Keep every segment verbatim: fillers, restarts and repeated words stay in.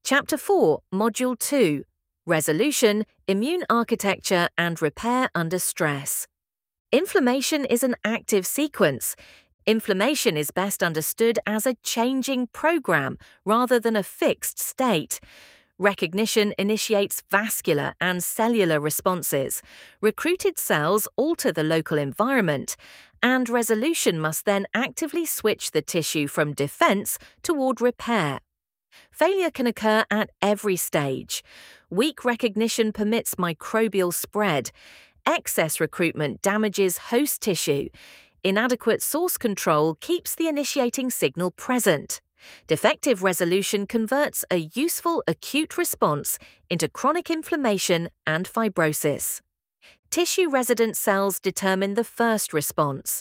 Chapter four, Module two, Resolution, Immune Architecture and Repair Under Stress. Inflammation is an active sequence. Inflammation is best understood as a changing program rather than a fixed state. Recognition initiates vascular and cellular responses. Recruited cells alter the local environment, and resolution must then actively switch the tissue from defense toward repair. Failure can occur at every stage. Weak recognition permits microbial spread. Excess recruitment damages host tissue. Inadequate source control keeps the initiating signal present. Defective resolution converts a useful acute response into chronic inflammation and fibrosis. Tissue-resident cells determine the first response.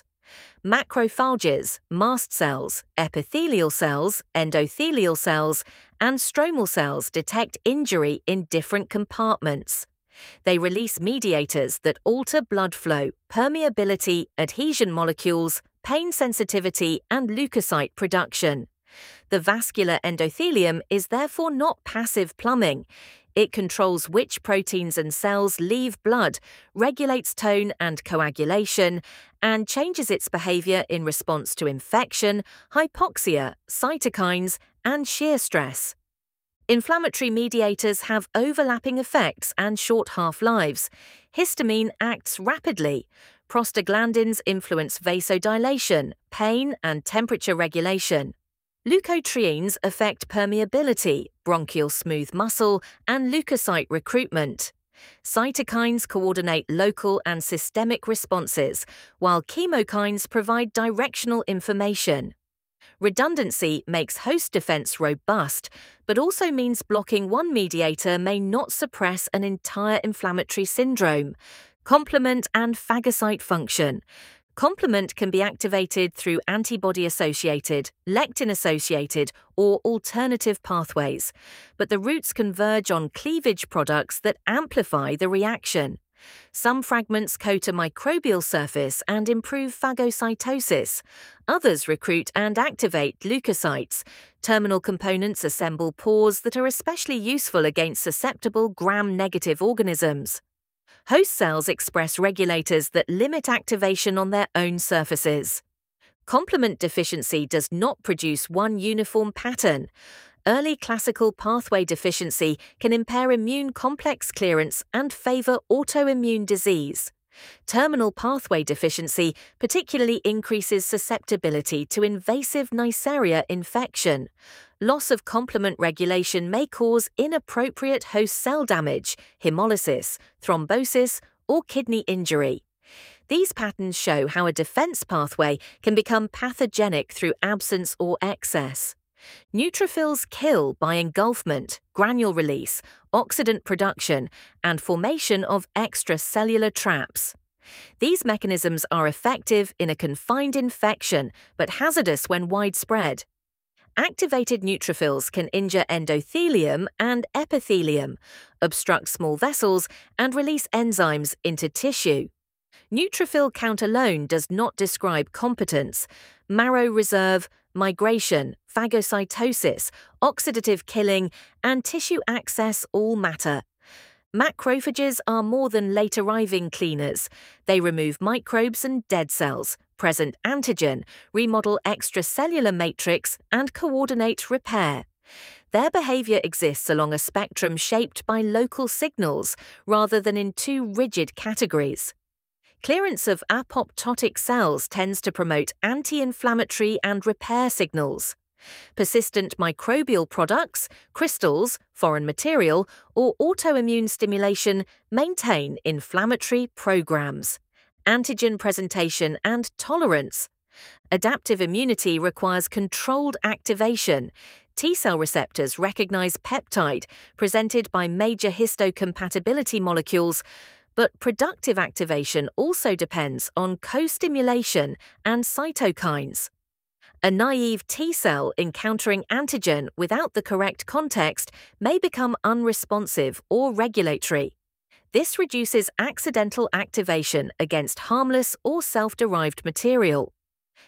Macrophages, mast cells, epithelial cells, endothelial cells, and stromal cells detect injury in different compartments. They release mediators that alter blood flow, permeability, adhesion molecules, pain sensitivity, and leukocyte production. The vascular endothelium is therefore not passive plumbing. It controls which proteins and cells leave blood, regulates tone and coagulation, and changes its behavior in response to infection, hypoxia, cytokines, and shear stress. Inflammatory mediators have overlapping effects and short half-lives. Histamine acts rapidly. Prostaglandins influence vasodilation, pain, and temperature regulation. Leukotrienes affect permeability, bronchial smooth muscle, and leukocyte recruitment. Cytokines coordinate local and systemic responses, while chemokines provide directional information. Redundancy makes host defense robust, but also means blocking one mediator may not suppress an entire inflammatory syndrome. Complement and phagocyte function. Complement can be activated through antibody-associated, lectin-associated, or alternative pathways, but the routes converge on cleavage products that amplify the reaction. Some fragments coat a microbial surface and improve phagocytosis. Others recruit and activate leukocytes. Terminal components assemble pores that are especially useful against susceptible gram-negative organisms. Host cells express regulators that limit activation on their own surfaces. Complement deficiency does not produce one uniform pattern. Early classical pathway deficiency can impair immune complex clearance and favor autoimmune disease. Terminal pathway deficiency particularly increases susceptibility to invasive Neisseria infection. Loss of complement regulation may cause inappropriate host cell damage, hemolysis, thrombosis, or kidney injury. These patterns show how a defense pathway can become pathogenic through absence or excess. Neutrophils kill by engulfment, granule release, oxidant production, and formation of extracellular traps. These mechanisms are effective in a confined infection, but hazardous when widespread. Activated neutrophils can injure endothelium and epithelium, obstruct small vessels, and release enzymes into tissue. Neutrophil count alone does not describe competence. Marrow reserve, migration, phagocytosis, oxidative killing, and tissue access all matter. Macrophages are more than late-arriving cleaners. They remove microbes and dead cells, present antigen, remodel extracellular matrix, and coordinate repair. Their behavior exists along a spectrum shaped by local signals rather than in two rigid categories. Clearance of apoptotic cells tends to promote anti-inflammatory and repair signals. Persistent microbial products, crystals, foreign material, or autoimmune stimulation maintain inflammatory programs. Antigen presentation and tolerance. Adaptive immunity requires controlled activation. T-cell receptors recognize peptide presented by major histocompatibility molecules, but productive activation also depends on co-stimulation and cytokines. A naive T-cell encountering antigen without the correct context may become unresponsive or regulatory. This reduces accidental activation against harmless or self-derived material.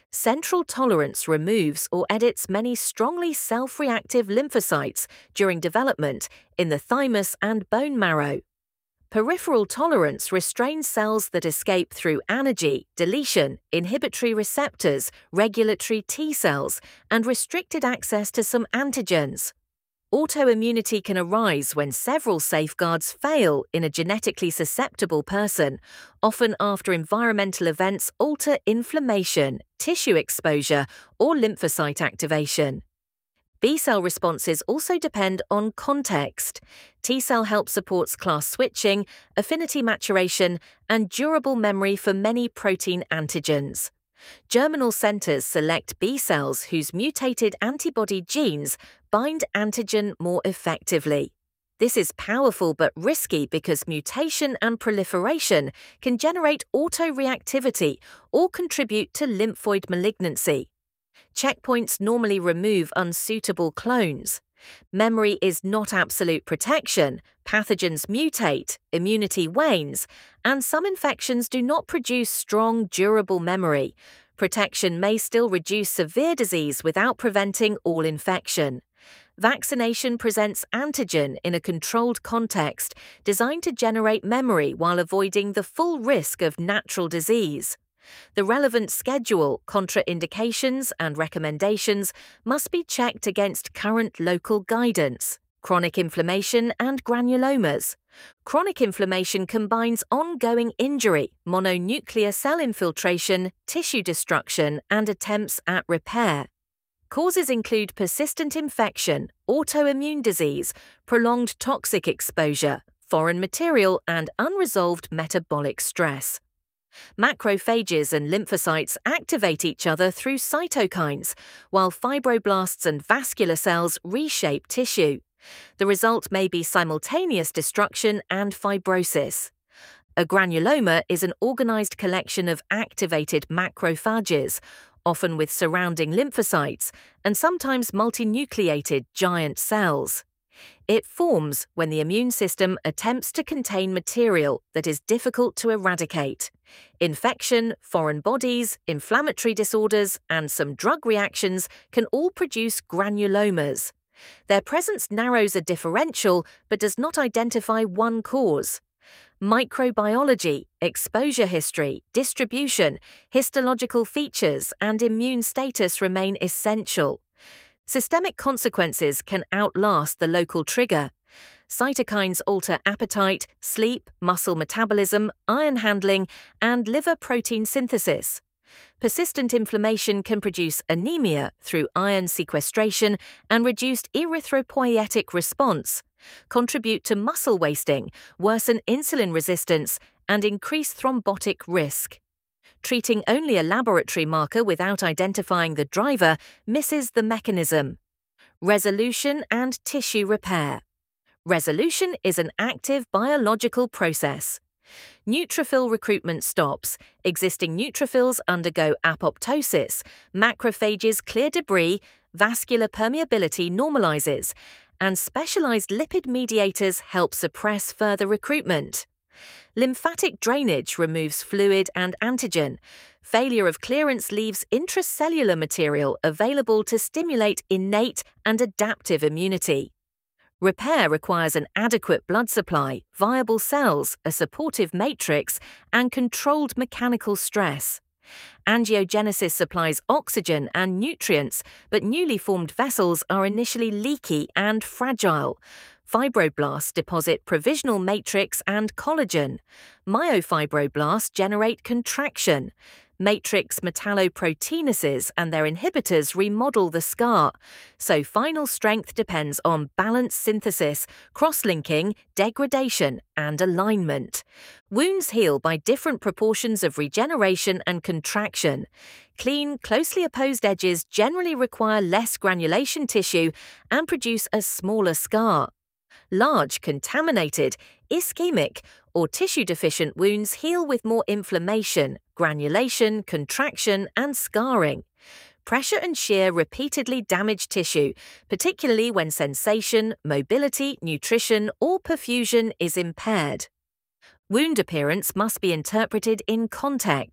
Central tolerance removes or edits many strongly self-reactive lymphocytes during development in the thymus and bone marrow. Peripheral tolerance restrains cells that escape through anergy, deletion, inhibitory receptors, regulatory T cells, and restricted access to some antigens. Autoimmunity can arise when several safeguards fail in a genetically susceptible person, often after environmental events alter inflammation, tissue exposure, or lymphocyte activation. B-cell responses also depend on context. T-cell help supports class switching, affinity maturation, and durable memory for many protein antigens. Germinal centers select B cells whose mutated antibody genes bind antigen more effectively. This is powerful but risky because mutation and proliferation can generate autoreactivity or contribute to lymphoid malignancy. Checkpoints normally remove unsuitable clones. Memory is not absolute protection, pathogens mutate, immunity wanes, and some infections do not produce strong, durable memory. Protection may still reduce severe disease without preventing all infection. Vaccination presents antigen in a controlled context, designed to generate memory while avoiding the full risk of natural disease. The relevant schedule, contraindications, and recommendations must be checked against current local guidance. Chronic inflammation and granulomas. Chronic inflammation combines ongoing injury, mononuclear cell infiltration, tissue destruction, and attempts at repair. Causes include persistent infection, autoimmune disease, prolonged toxic exposure, foreign material, and unresolved metabolic stress. Macrophages and lymphocytes activate each other through cytokines, while fibroblasts and vascular cells reshape tissue. The result may be simultaneous destruction and fibrosis. A granuloma is an organized collection of activated macrophages, often with surrounding lymphocytes, and sometimes multinucleated giant cells. It forms when the immune system attempts to contain material that is difficult to eradicate. Infection, foreign bodies, inflammatory disorders, and some drug reactions can all produce granulomas. Their presence narrows a differential but does not identify one cause. Microbiology, exposure history, distribution, histological features, and immune status remain essential. Systemic consequences can outlast the local trigger. Cytokines alter appetite, sleep, muscle metabolism, iron handling, and liver protein synthesis. Persistent inflammation can produce anemia through iron sequestration and reduced erythropoietic response, contribute to muscle wasting, worsen insulin resistance, and increase thrombotic risk. Treating only a laboratory marker without identifying the driver misses the mechanism. Resolution and tissue repair. Resolution is an active biological process. Neutrophil recruitment stops, existing neutrophils undergo apoptosis, macrophages clear debris, vascular permeability normalizes, and specialized lipid mediators help suppress further recruitment. Lymphatic drainage removes fluid and antigen. Failure of clearance leaves intracellular material available to stimulate innate and adaptive immunity. Repair requires an adequate blood supply, viable cells, a supportive matrix, and controlled mechanical stress. Angiogenesis supplies oxygen and nutrients, but newly formed vessels are initially leaky and fragile. Fibroblasts deposit provisional matrix and collagen. Myofibroblasts generate contraction. Matrix metalloproteinases and their inhibitors remodel the scar, so final strength depends on balanced synthesis, cross-linking, degradation, and alignment. Wounds heal by different proportions of regeneration and contraction. Clean, closely opposed edges generally require less granulation tissue and produce a smaller scar. Large, contaminated, ischemic, or tissue-deficient wounds heal with more inflammation, granulation, contraction, and scarring. Pressure and shear repeatedly damage tissue, particularly when sensation, mobility, nutrition, or perfusion is impaired. Wound appearance must be interpreted in context.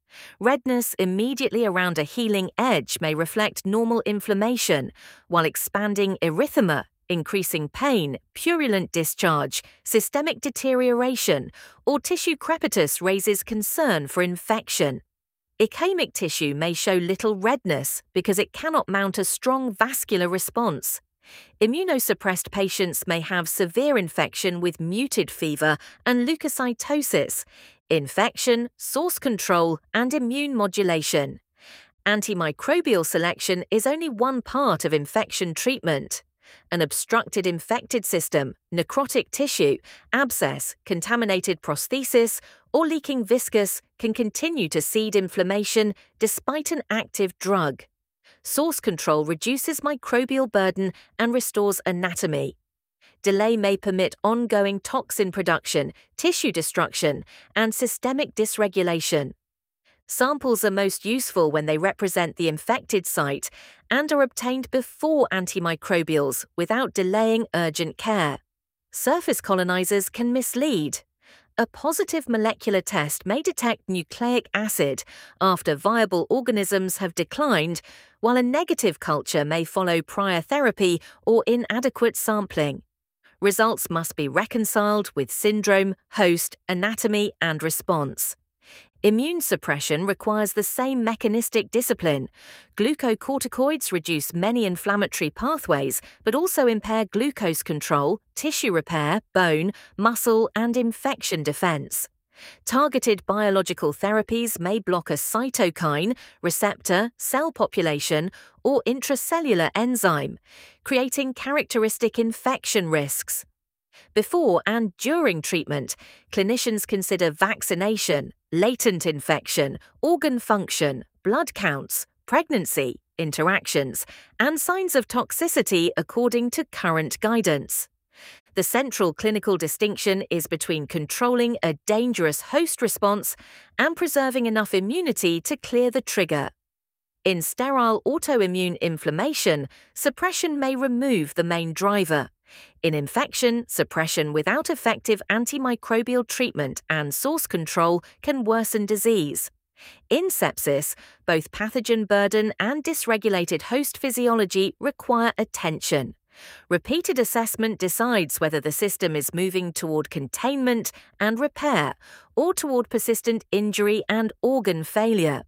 Redness immediately around a healing edge may reflect normal inflammation, while expanding erythema, increasing pain, purulent discharge, systemic deterioration, or tissue crepitus raises concern for infection. Ischemic tissue may show little redness because it cannot mount a strong vascular response. Immunosuppressed patients may have severe infection with muted fever and leukocytosis, infection, source control, and immune modulation. Antimicrobial selection is only one part of infection treatment. An obstructed infected system, necrotic tissue, abscess, contaminated prosthesis, or leaking viscus can continue to seed inflammation despite an active drug. Source control reduces microbial burden and restores anatomy. Delay may permit ongoing toxin production, tissue destruction, and systemic dysregulation. Samples are most useful when they represent the infected site and are obtained before antimicrobials without delaying urgent care. Surface colonizers can mislead. A positive molecular test may detect nucleic acid after viable organisms have declined, while a negative culture may follow prior therapy or inadequate sampling. Results must be reconciled with syndrome, host, anatomy, and response. Immune suppression requires the same mechanistic discipline. Glucocorticoids reduce many inflammatory pathways, but also impair glucose control, tissue repair, bone, muscle, and infection defense. Targeted biological therapies may block a cytokine, receptor, cell population, or intracellular enzyme, creating characteristic infection risks. Before and during treatment, clinicians consider vaccination, latent infection, organ function, blood counts, pregnancy, interactions, and signs of toxicity according to current guidance. The central clinical distinction is between controlling a dangerous host response and preserving enough immunity to clear the trigger. In sterile autoimmune inflammation, suppression may remove the main driver. In infection, suppression without effective antimicrobial treatment and source control can worsen disease. In sepsis, both pathogen burden and dysregulated host physiology require attention. Repeated assessment decides whether the system is moving toward containment and repair or toward persistent injury and organ failure.